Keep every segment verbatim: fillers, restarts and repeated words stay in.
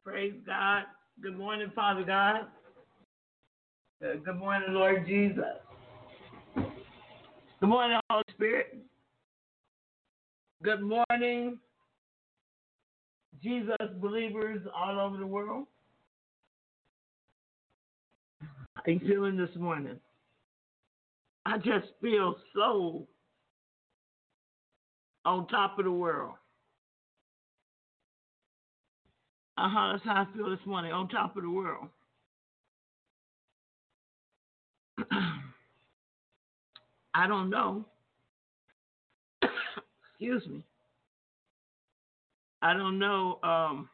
Praise God. Good morning, Father God. Uh, good morning, Lord Jesus. Good morning, Holy Spirit. Good morning, Jesus believers all over the world. How are you feeling this morning? I just feel so on top of the world. Uh-huh, that's how I feel this morning, on top of the world. I don't know. Excuse me. I don't know. Um,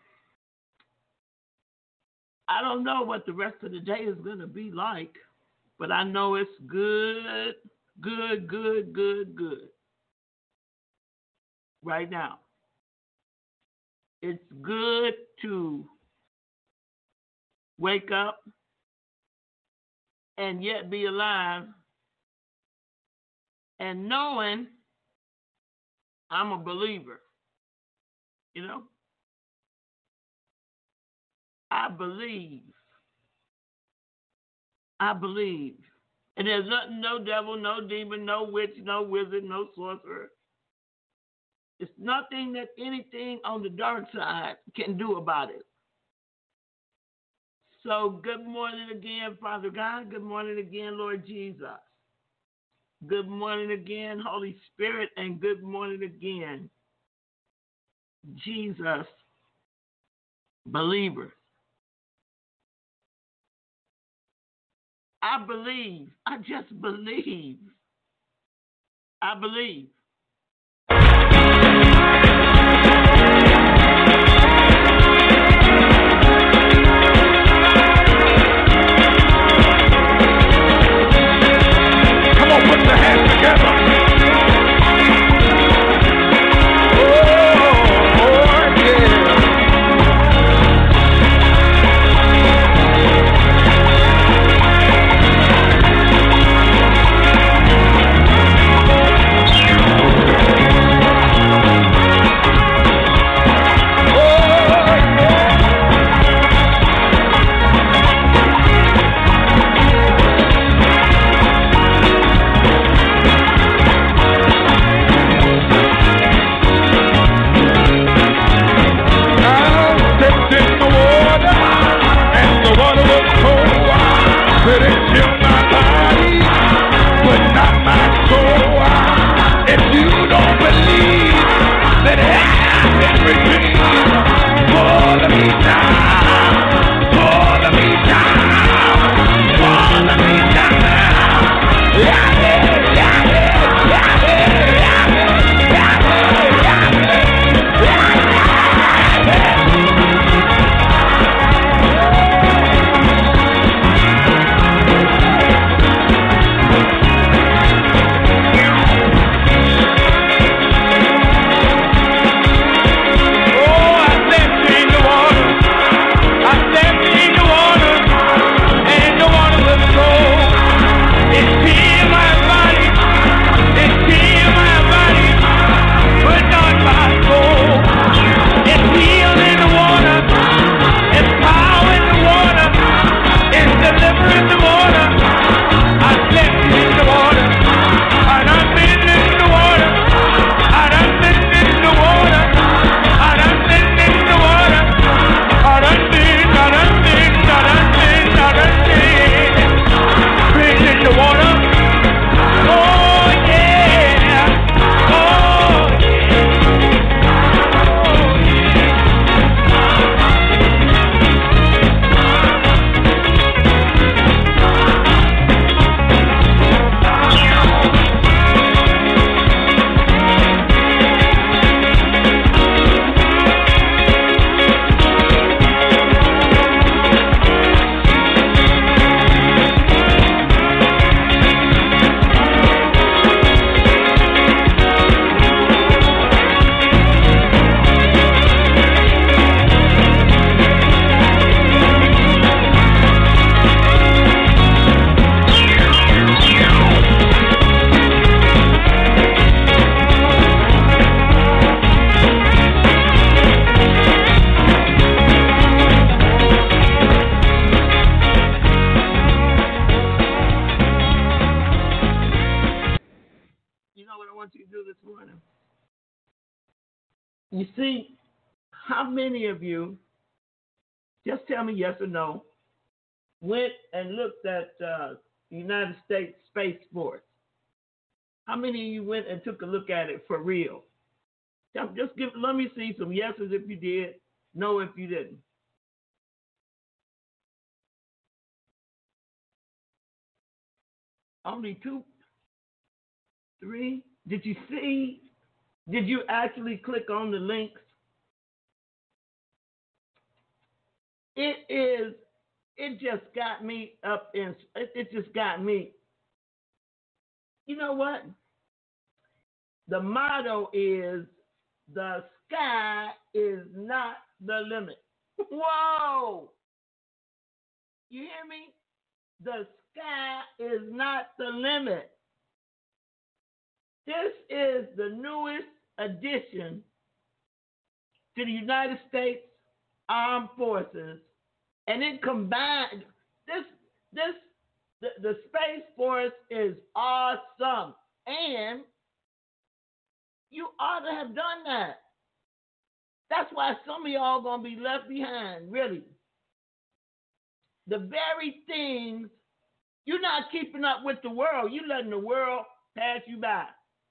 I don't know what the rest of the day is going to be like, but I know it's good, good, good, good, good. Right now. It's good to wake up and yet be alive and knowing I'm a believer. You know? I believe. I believe. And there's nothing, no devil, no demon, no witch, no wizard, no sorcerer. It's nothing that anything on the dark side can do about it. So good morning again, Father God. Good morning again, Lord Jesus. Good morning again, Holy Spirit. And good morning again, Jesus, believers. I believe. I just believe. I believe. I want you to do this morning. You see, how many of you, just tell me yes or no, went and looked at uh, United States Space Force? How many of you went and took a look at it for real? Just give, let me see some yeses if you did, no if you didn't. Only two, three. Did you see? Did you actually click on the links? It is, it just got me up in, it, it just got me. You know what? The motto is, the sky is not the limit. Whoa! You hear me? The sky is not the limit. This is the newest addition to the United States Armed Forces, and it combined this this the, the Space Force is awesome, and you ought to have done that. That's why some of y'all gonna be left behind, really. The very things, you're not keeping up with the world. You're letting the world pass you by.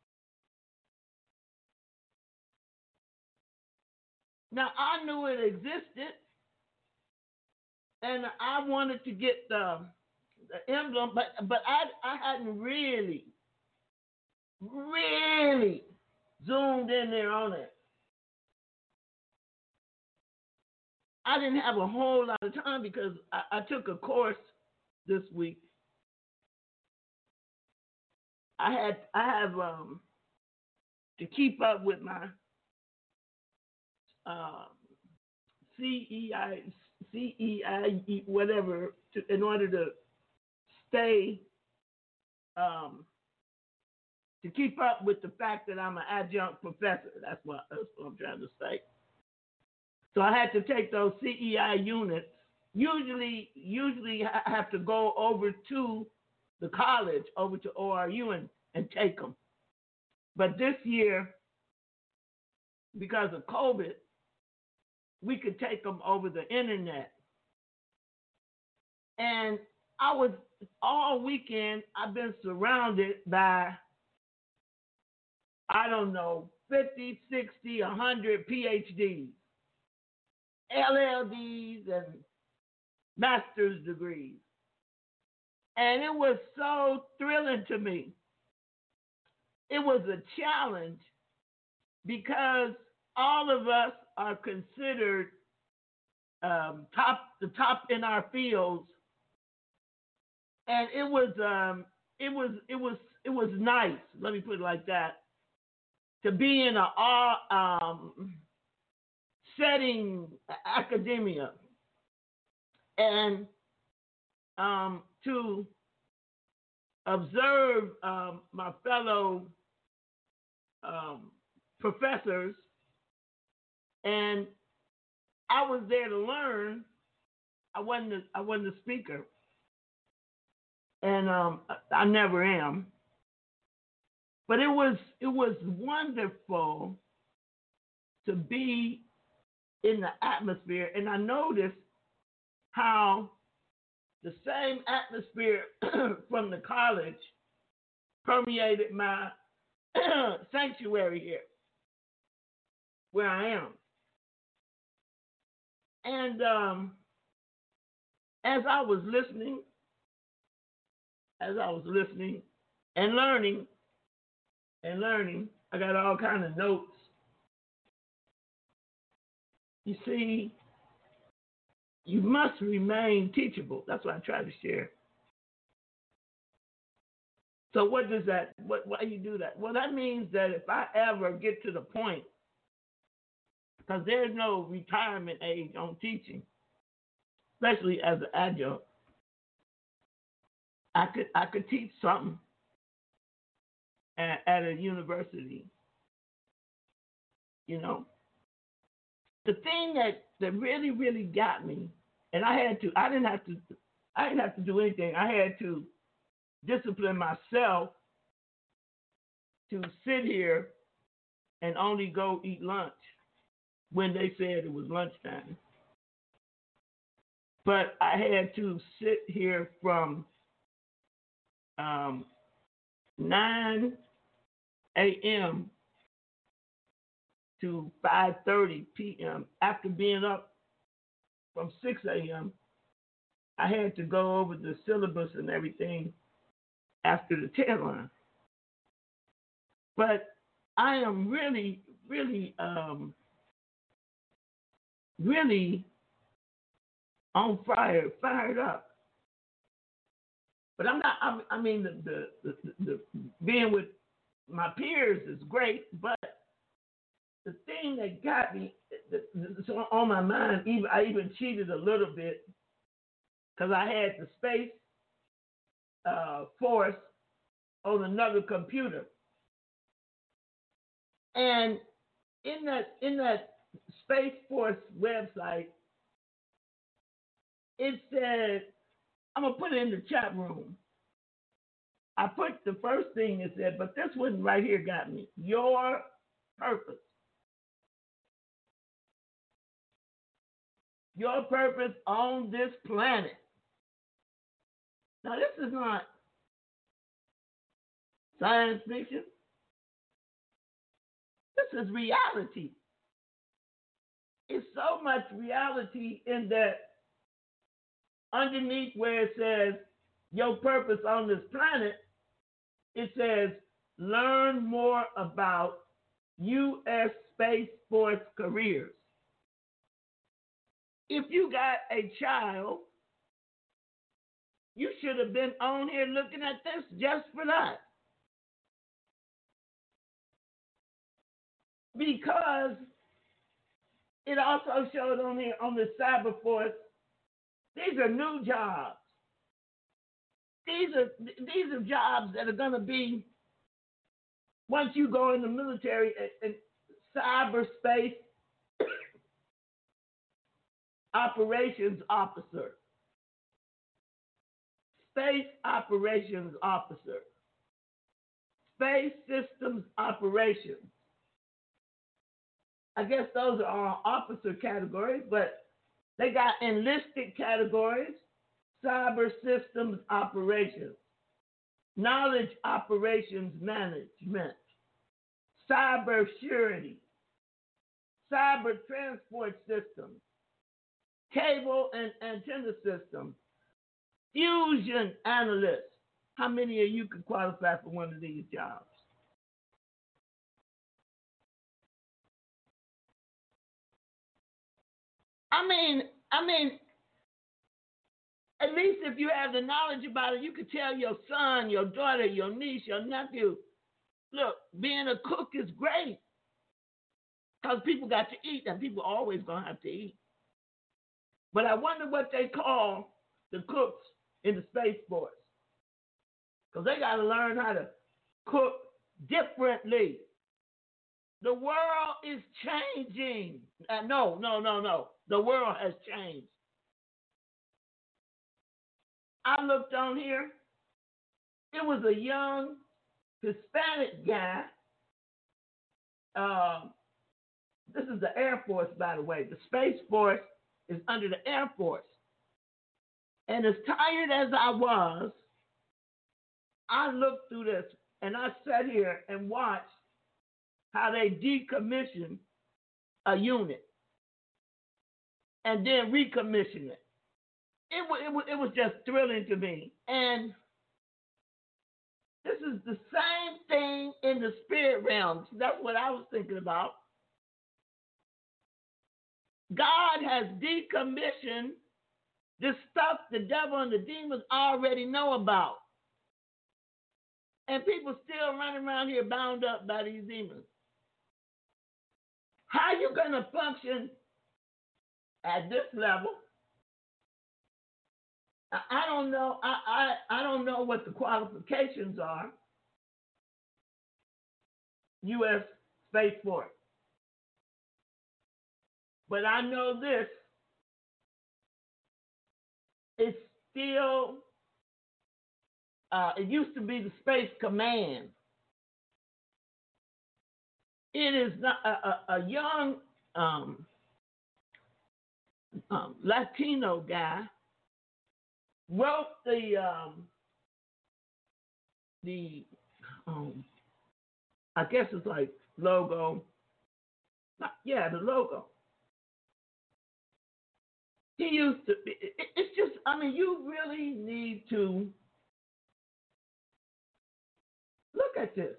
Now, I knew it existed, and I wanted to get the, the emblem, but but I, I hadn't really, really zoomed in there on it. I didn't have a whole lot of time because I, I took a course this week. I had I have um, to keep up with my um, C E I C E I whatever to, in order to stay um, to keep up with the fact that I'm an adjunct professor. That's what that's what I'm trying to say. So I had to take those C E I units. Usually, usually I have to go over to the college, over to O R U and, and take them. But this year, because of COVID, we could take them over the internet. And I was, all weekend, I've been surrounded by, I don't know, fifty, sixty, one hundred P H Ds, L L Ds, and master's degrees. And it was so thrilling to me. It was a challenge because all of us are considered um, top, the top in our fields, and it was, um, it was, it was, it was nice. Let me put it like that, to be in a um, setting, academia, and um, to observe um, my fellow um, professors, and I was there to learn. I wasn't a, I wasn't a speaker, and um, I never am. But it was it was wonderful to be in the atmosphere, and I noticed how the same atmosphere from the college permeated my sanctuary here, where I am. And um, as I was listening, as I was listening and learning and learning, I got all kinds of notes. You see, you must remain teachable. That's what I try to share. So what does that, what, why you do that? Well, that means that if I ever get to the point, because there's no retirement age on teaching, especially as an adjunct, I could I could teach something at, at a university. You know, the thing that, that really really got me, and I had to I didn't have to I didn't have to do anything. I had to discipline myself to sit here and only go eat lunch when they said it was lunchtime. But I had to sit here from um, nine a.m. to five thirty p.m. After being up from six a.m., I had to go over the syllabus and everything after the tail line. But I am really, really, um, really on fire, fired up. But I'm not. I, I mean, the, the, the, the being with my peers is great, but the thing that got me, that's on my mind, even I even cheated a little bit because I had the Space uh, Force on another computer, and in that in that Space Force website, it said, I'm gonna put it in the chat room. I put the first thing it said, but this one right here got me. Your purpose. Your purpose on this planet. Now, this is not science fiction. This is reality. It's so much reality in that underneath where it says your purpose on this planet, it says learn more about U S Space Force careers. If you got a child, you should have been on here looking at this just for that. Because it also showed on here on the Cyber Force, these are new jobs. These are these are jobs that are going to be, once you go in the military, and cyberspace operations officer, space operations officer, space systems operations. I guess those are all officer categories, but they got enlisted categories: cyber systems operations, knowledge operations management, cyber surety, cyber transport systems, cable and antenna systems, fusion analyst. How many of you could qualify for one of these jobs? I mean, I mean, at least if you have the knowledge about it, you could tell your son, your daughter, your niece, your nephew, look, being a cook is great because people got to eat, and people are always going to have to eat. But I wonder what they call the cooks in the Space Force, because they got to learn how to cook differently. The world is changing. Uh, no, no, no, no. The world has changed. I looked on here. It was a young Hispanic guy. Uh, this is the Air Force, by the way. The Space Force is under the Air Force. And as tired as I was, I looked through this and I sat here and watched how they decommission a unit and then recommission it. It was, it was, it was just thrilling to me. And this is the same thing in the spirit realm. That's what I was thinking about. God has decommissioned the stuff the devil and the demons already know about. And people still running around here bound up by these demons. How are you going to function at this level? I don't know. I, I, I don't know what the qualifications are. U S Space Force. But I know this. It's still, uh, it used to be the Space Command. It is not a, a, a young um, um, Latino guy wrote the um, the um, I guess it's like logo. Not, yeah, the logo. He used to. It, it's just. I mean, you really need to look at this.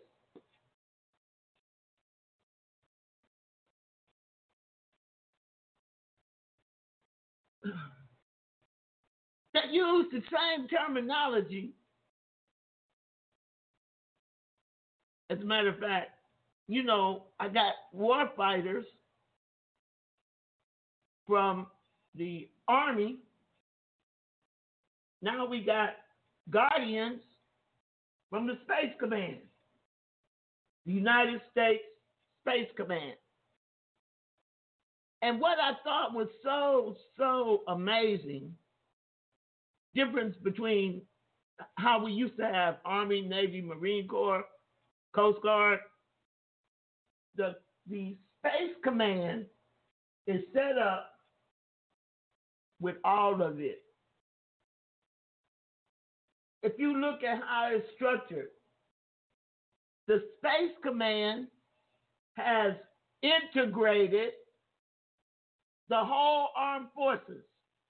That use the same terminology. As a matter of fact, you know, I got war fighters from the Army. Now we got Guardians from the Space Command, the United States Space Command. And what I thought was so, so amazing, difference between how we used to have Army, Navy, Marine Corps, Coast Guard, the, the Space Command is set up with all of it. If you look at how it's structured, the Space Command has integrated the whole armed forces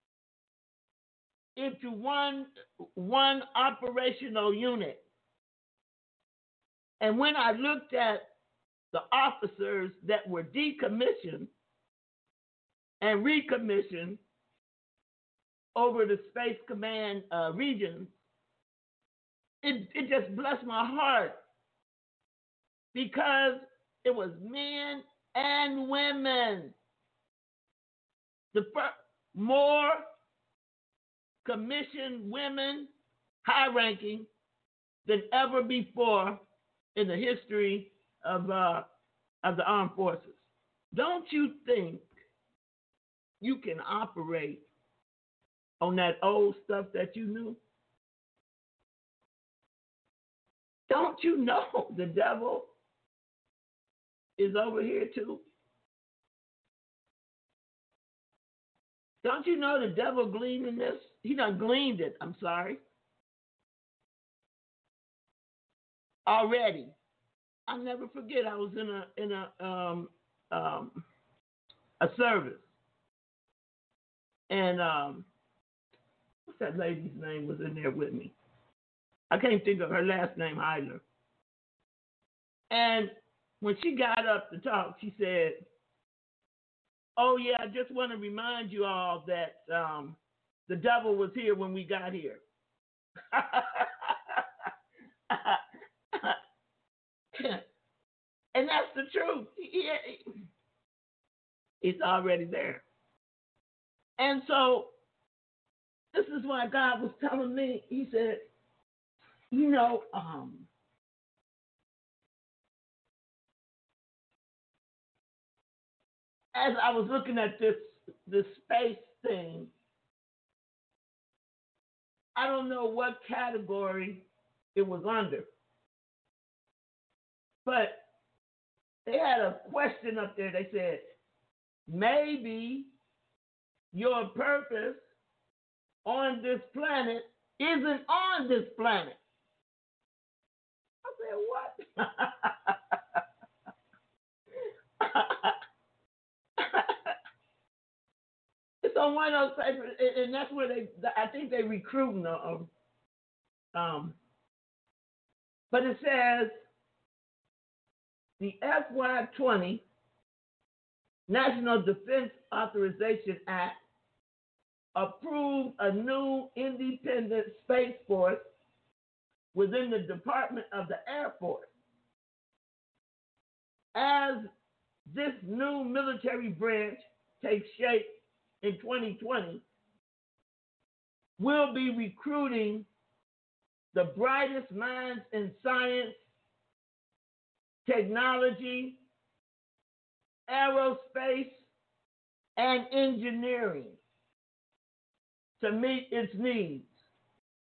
into one, one operational unit. And when I looked at the officers that were decommissioned and recommissioned over the Space Command uh, regions, it, it just blessed my heart because it was men and women. The first, more commissioned women, high ranking, than ever before in the history of uh, of the armed forces. Don't you think you can operate on that old stuff that you knew? Don't you know the devil is over here too? Don't you know the devil gleaned in this? He done gleaned it, I'm sorry. Already. I'll never forget I was in a in a um um a service. And um what's that lady's name was in there with me? I can't think of her last name either. And when she got up to talk, she said, "Oh yeah, I just want to remind you all that um, the devil was here when we got here." And that's the truth. It's already there. And so this is why God was telling me, he said, you know, um, as I was looking at this this space thing, I don't know what category it was under, but they had a question up there. They said, maybe your purpose on this planet isn't on this planet. I said, what? It's on one of those papers, and that's where they, I think they recruiting them. Um, but it says the F Y twenty National Defense Authorization Act approved a new independent space force within the Department of the Air Force. As this new military branch takes shape in twenty twenty, we'll be recruiting the brightest minds in science, technology, aerospace, and engineering to meet its needs.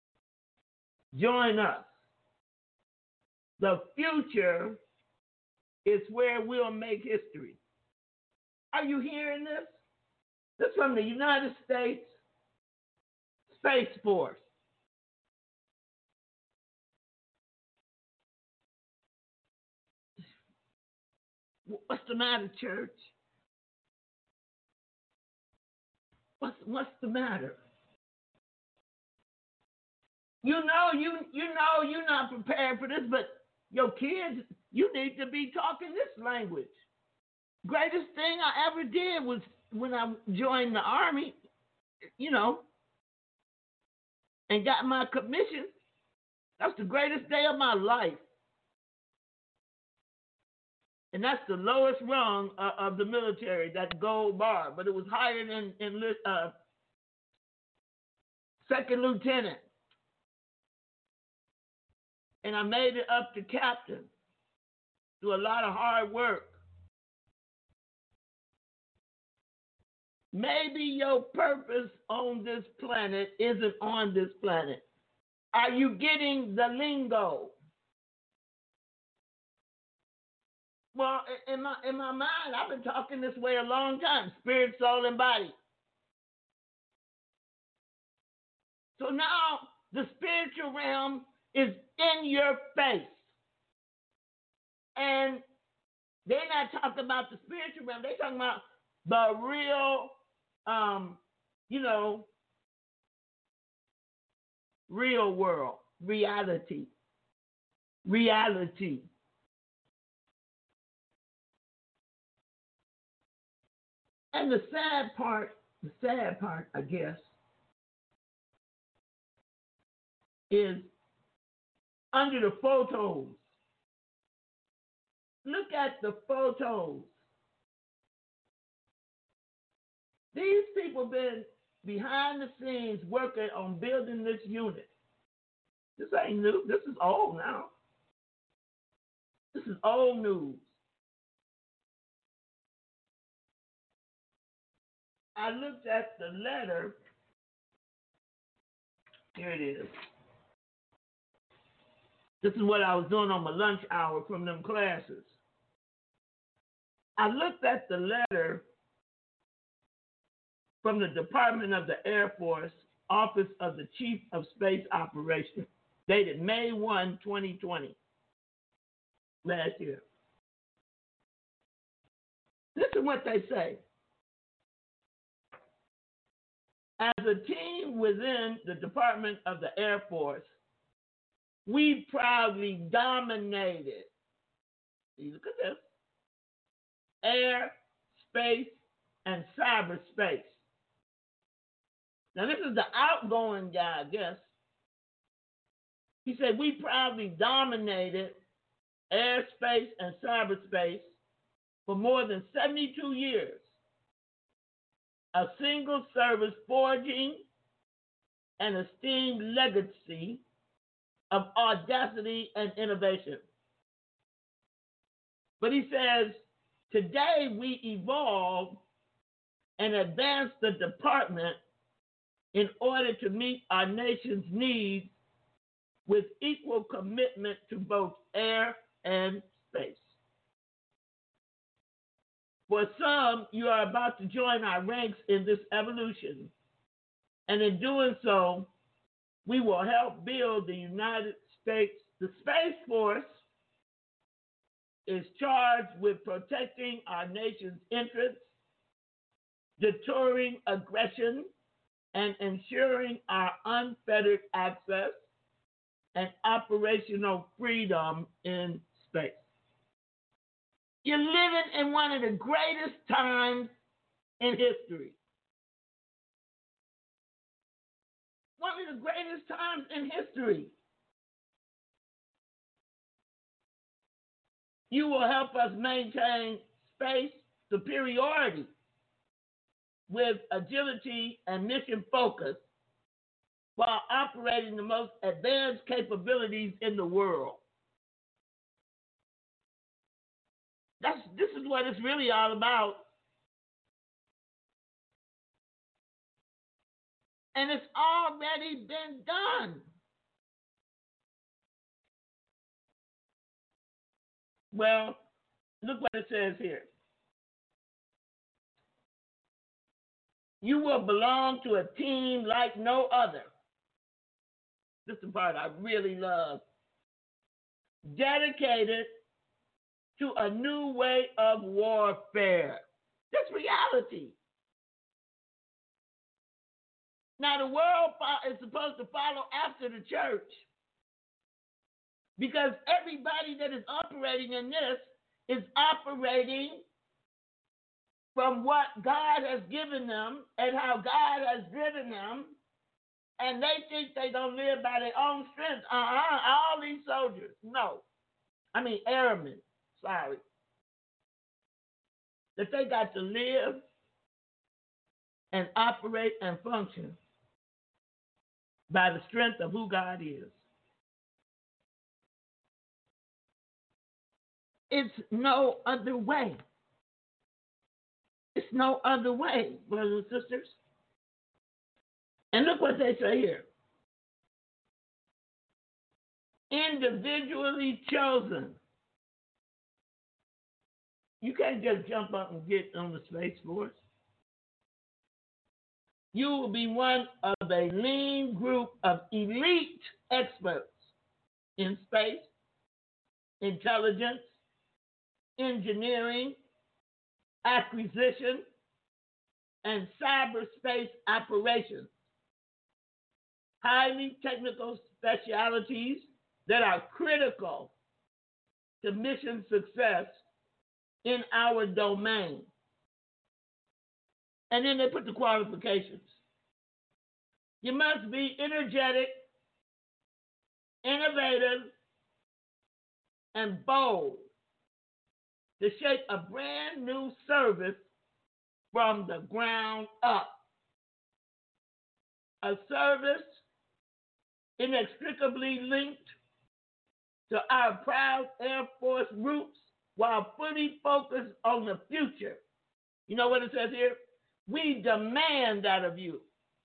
Join us. The future is where we'll make history. Are you hearing this? This is from the United States Space Force. What's the matter, church? What's what's the matter? You know you you know you're not prepared for this, but your kids, you need to be talking this language. Greatest thing I ever did was when I joined the Army, you know, and got my commission. That's the greatest day of my life. And that's the lowest rung uh, of the military, that gold bar. But it was higher than in, uh, second lieutenant. And I made it up to captain through a lot of hard work. Maybe your purpose on this planet isn't on this planet. Are you getting the lingo? Well, in my in my mind, I've been talking this way a long time: spirit, soul, and body. So now the spiritual realm is in your face, and they're not talking about the spiritual realm. They're talking about the real, um, you know, real world, reality, reality. And the sad part, the sad part, I guess, is under the photos. Look at the photos. These people have been behind the scenes working on building this unit. This ain't new. This is old now. This is old news. I looked at the letter. Here it is. This is what I was doing on my lunch hour from them classes. I looked at the letter from the Department of the Air Force, Office of the Chief of Space Operations, dated May first, twenty twenty, last year. Listen what they say. As a team within the Department of the Air Force, we proudly dominated, look at this, air, space, and cyberspace. Now, this is the outgoing guy, I guess. He said, we proudly dominated airspace and cyberspace for more than seventy-two years. A single service forging an esteemed legacy of audacity and innovation. But he says, today we evolve and advance the department in order to meet our nation's needs with equal commitment to both air and space. For some, you are about to join our ranks in this evolution, and in doing so, we will help build the United States. The Space Force is charged with protecting our nation's interests, deterring aggression, and ensuring our unfettered access and operational freedom in space. You're living in one of the greatest times in history. One of the greatest times in history. You will help us maintain space superiority with agility and mission focus while operating the most advanced capabilities in the world. That's, this is what it's really all about. And it's already been done. Well, Look what it says here. You will belong to a team like no other. This is the part I really love. Dedicated to a new way of warfare. That's reality. Now, the world is supposed to follow after the church because everybody that is operating in this is operating from what God has given them and how God has driven them, and they think they don't live by their own strength. Uh-uh, all these soldiers, no. I mean airmen, sorry. That they got to live and operate and function by the strength of who God is. It's no other way. It's no other way, brothers and sisters. And look what they say here. Individually chosen. You can't just jump up and get on the Space Force. You will be one of a lean group of elite experts in space, intelligence, engineering, acquisition, and cyberspace operations. Highly technical specialties that are critical to mission success in our domain. And then they put the qualifications. You must be energetic, innovative, and bold to shape a brand new service from the ground up. A service inextricably linked to our proud Air Force roots while fully focused on the future. You know what it says here? We demand that of you.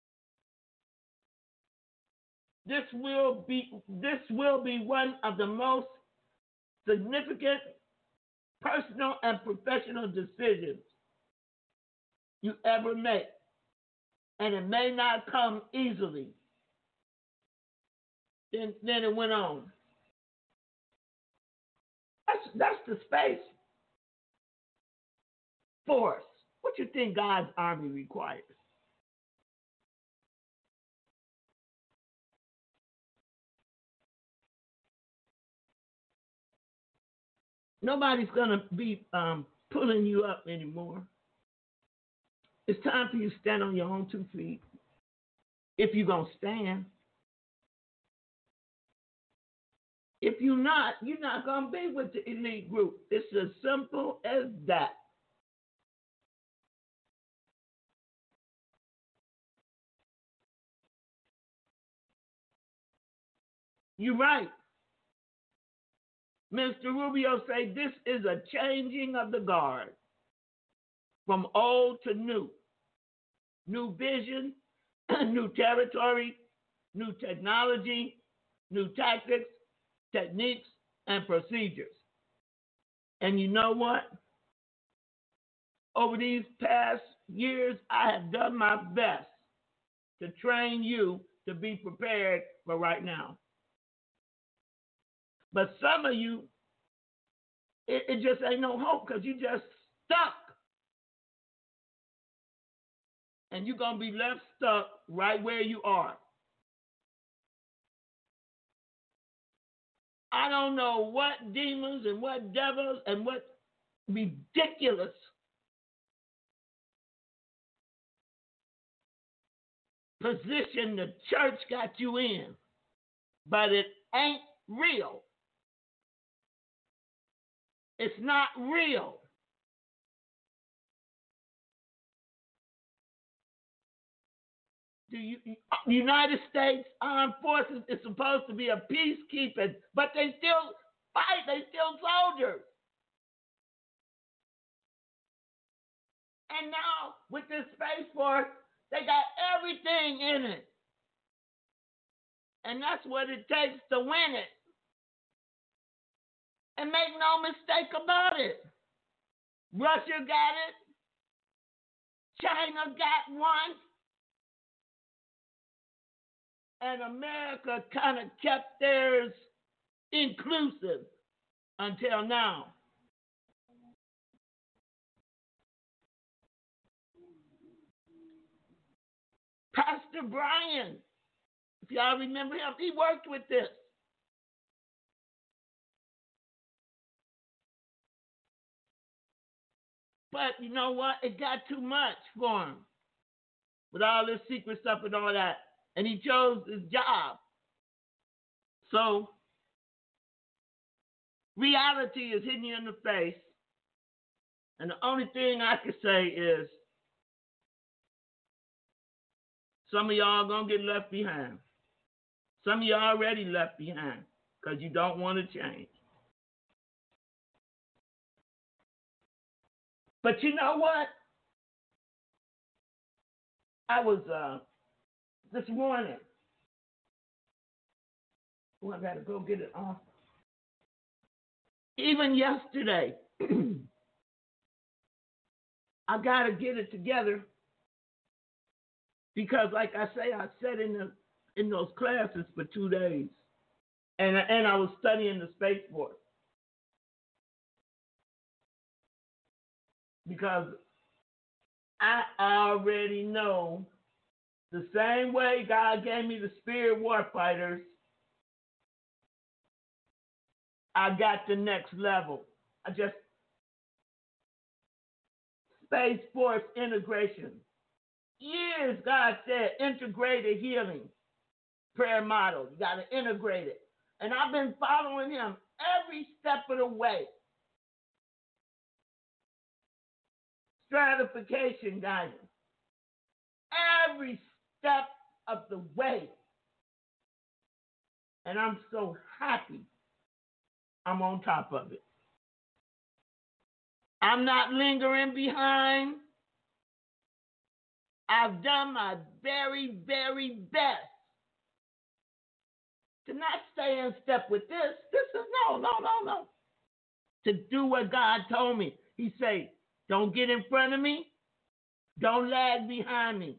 This will be, this will be one of the most significant personal and professional decisions you ever make. And it may not come easily. Then, then it went on. That's, that's the Space Force. What you think God's army requires? Nobody's going to be um, pulling you up anymore. It's time for you to stand on your own two feet. If you're going to stand. If you're not, you're not going to be with the elite group. It's as simple as that. You're right. Mister Rubio say this is a changing of the guard from old to new. New vision, new territory, new technology, new tactics, techniques, and procedures. And you know what? Over these past years, I have done my best to train you to be prepared for right now. But some of you, it, it just ain't no hope because you just stuck. And you're going to be left stuck right where you are. I don't know what demons and what devils and what ridiculous position the church got you in, but it ain't real. It's not real. The United States Armed Forces is supposed to be a peacekeeping, but they still fight. They still soldiers. And now with this Space Force, they got everything in it. And that's what it takes to win it. And make no mistake about it. Russia got it. China got one. And America kind of kept theirs inclusive until now. Pastor Brian, if y'all remember him, he worked with this. But you know what? It got too much for him with all this secret stuff and all that. And he chose his job. So, reality is hitting you in the face. And the only thing I can say is, some of y'all are going to get left behind. Some of y'all already left behind because you don't want to change. But you know what? I was, uh, this morning, oh, I got to go get it off. Even yesterday, I got to get it together because, like I say, I sat in the in those classes for two days, and and I was studying the Space Force because I already know the same way God gave me the spirit warfighters, I got the next level. I just Space Force integration. Years God said integrated healing prayer model. You got to integrate it. And I've been following him every step of the way. Stratification guidance. Every step of the way. And I'm so happy I'm on top of it. I'm not lingering behind. I've done my very, very best to not stay in step with this. This is no, no, no, no. To do what God told me. He said, don't get in front of me. Don't lag behind me.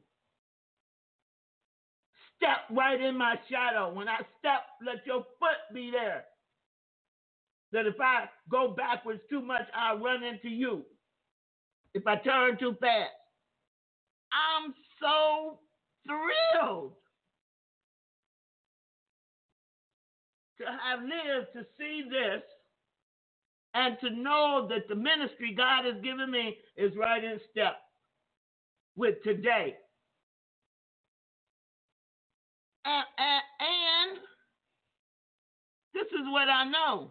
Step right in my shadow. When I step, let your foot be there. That if I go backwards too much, I'll run into you. If I turn too fast. I'm so thrilled to have lived to see this and to know that the ministry God has given me is right in step with today. And, and, and this is what I know.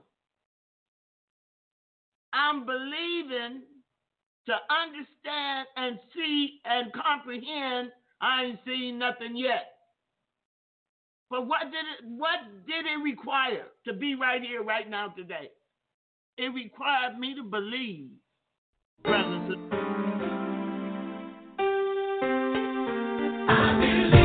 I'm believing to understand and see and comprehend. I ain't seen nothing yet. But what did it what did it require to be right here, right now, today? It required me to believe, brothers and sisters. I believe.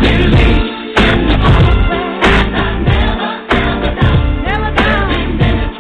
Never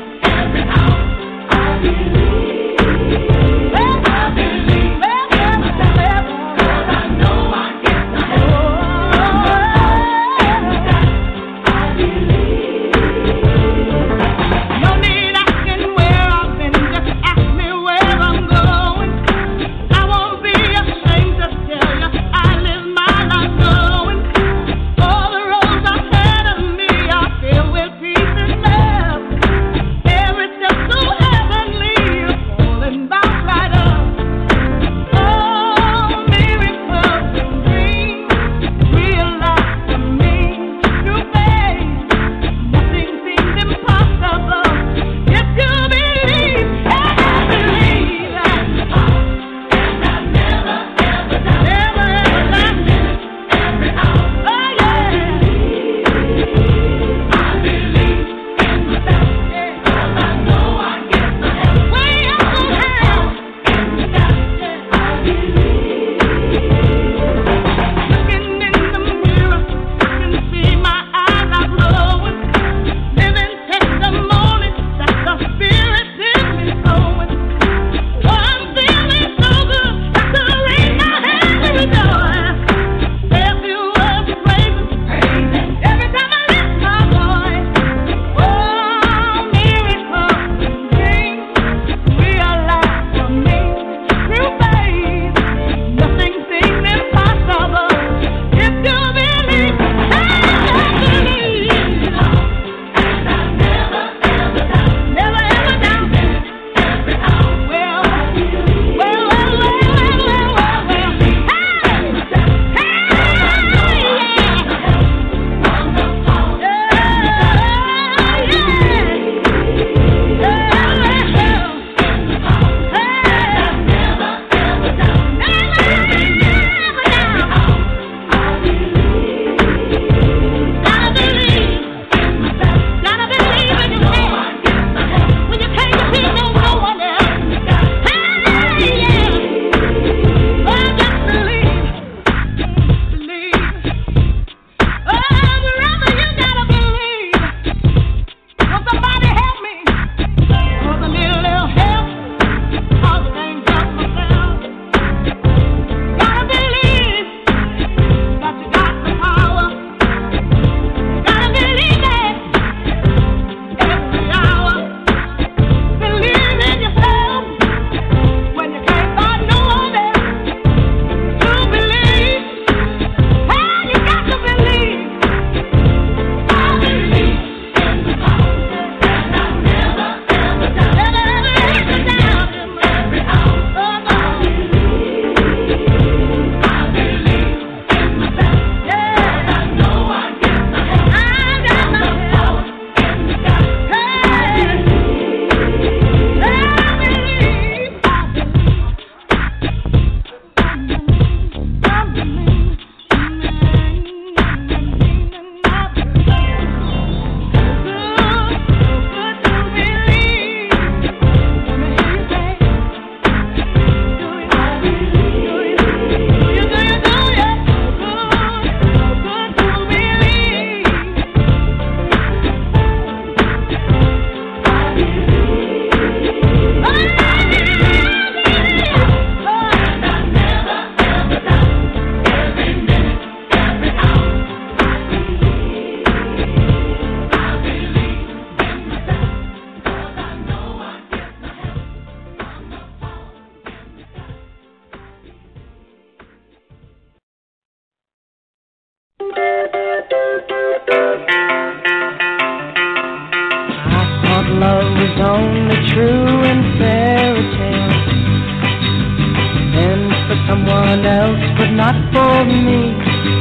is only true in fairy tales, and for someone else, but not for me.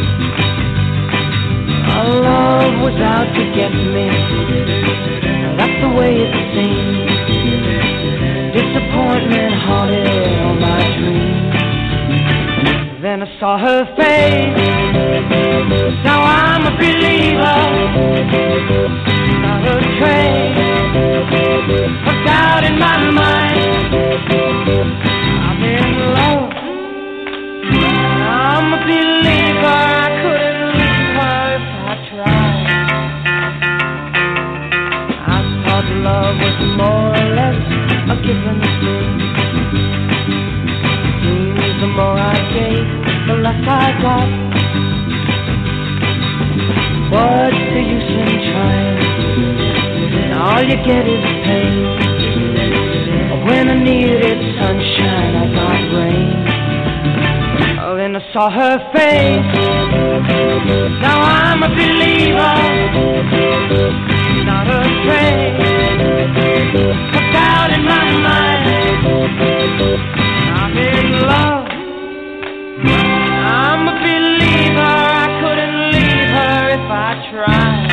Our love was out to get me. That's the way it seemed. Disappointment haunted all my dreams. Then I saw her face. Now I'm a believer. Not a trace of doubt in my mind. I'm in love. I'm a believer. I couldn't leave her if I tried. I thought love was more or less a given thing. Seems the more I gave, the less I got. What's the use in trying? All you get is pain. When I needed sunshine, I got rain. Oh, then I saw her face. Now I'm a believer. Not a trace of doubt in my mind. I'm in love. I'm a believer. I couldn't leave her if I tried.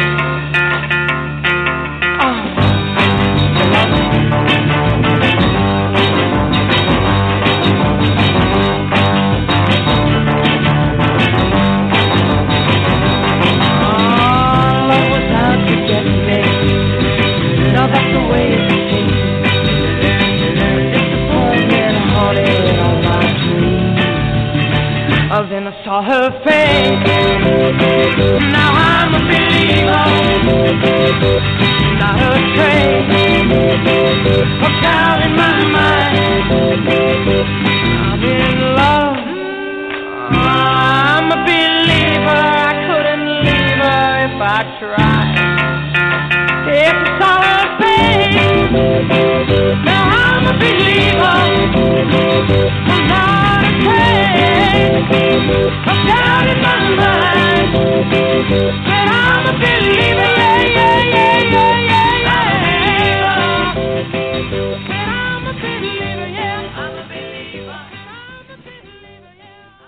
Now that's the way it seems. Disappointment haunted all my dreams. Oh, then I saw her face. Now I'm a believer. Not a trace of doubt in my mind. I'm in love. I'm a believer. I couldn't leave her if I tried. If I saw her face, now I'm a believer. I'm not a trace of doubt in my mind. But I'm a believer, yeah, yeah, yeah, yeah, yeah, yeah. But I'm a believer, yeah, I'm a believer. I'm a believer, yeah.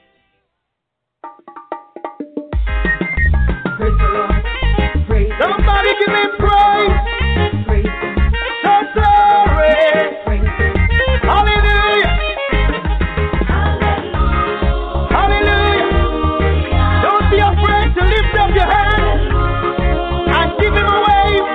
Praise the Lord. Praise Somebody give me praise. Praise Him. So glory. Praise Him. Hallelujah. Hallelujah. Hallelujah. Don't be afraid to lift up your hands and give Him a wave.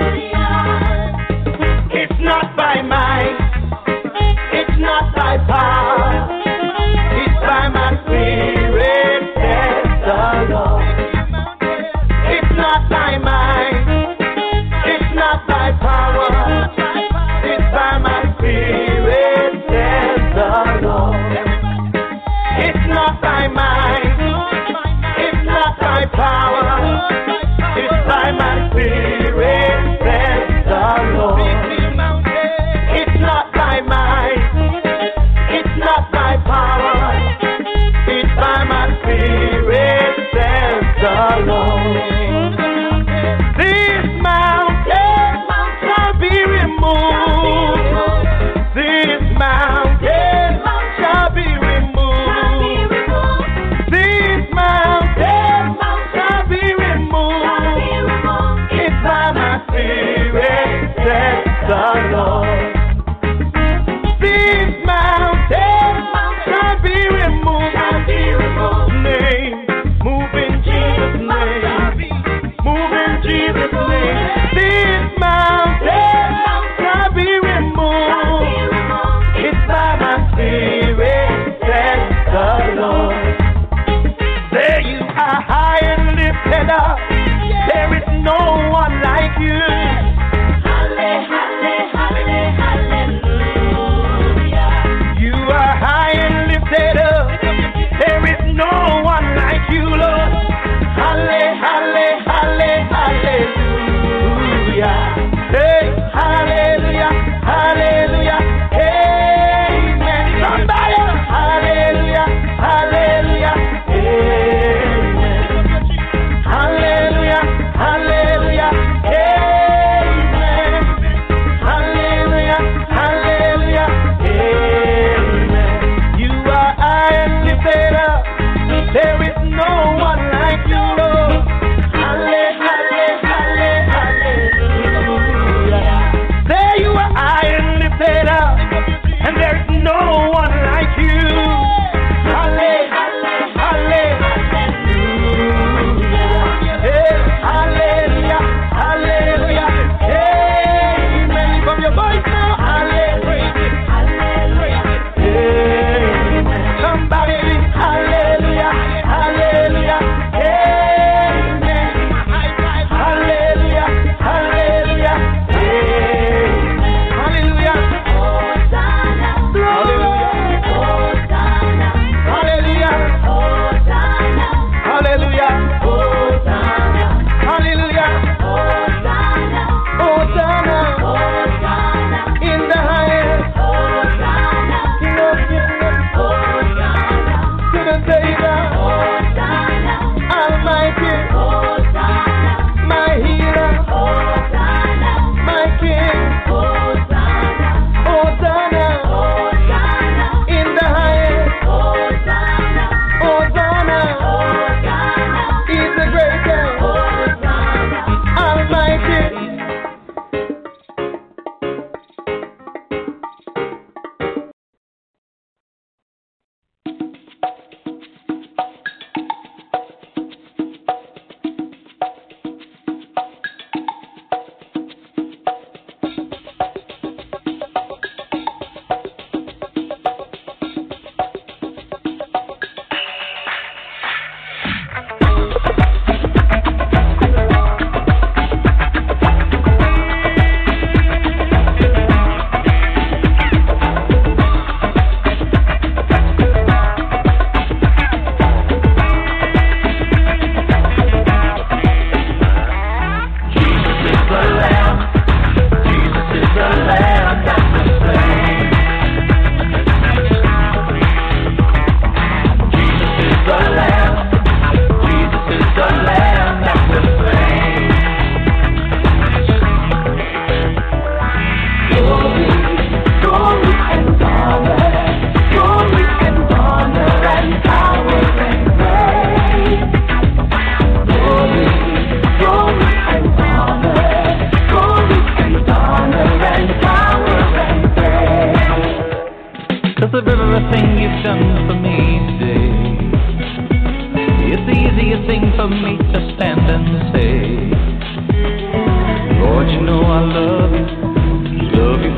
It's not by might. It's not by power. It's by my spirit, says the Lord. It's not by might. It's not by power. It's by my spirit, says the Lord. It's not by might. It's not by power. It's by my spirit, says the Lord. It's not by might. It's not by power. It's by my spirit, says the Lord. This mountain shall be removed. This mountain shall be removed. This mountain shall be removed. It's by my spirit, says the Lord. This mountain shall be removed. Name, move in Jesus' name. Move in Jesus' name. This mountain shall be removed. It's by my spirit, says the Lord. There you are, high and lifted up. There is no one like you. Halle, halle, halle.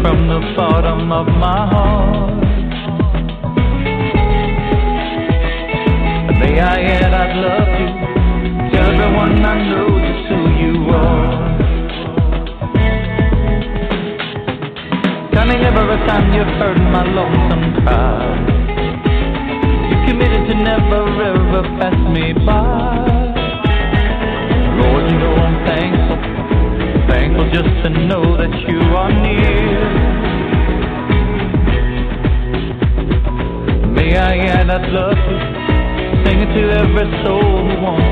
from the bottom of my heart. May I add I'd love to tell everyone I know just who you are. Coming every time you've heard my lonesome cry. You committed to never ever pass me by. Lord, you know I'm thankful, thankful just to know that you are near. May I add I'd love to sing it to every soul who wants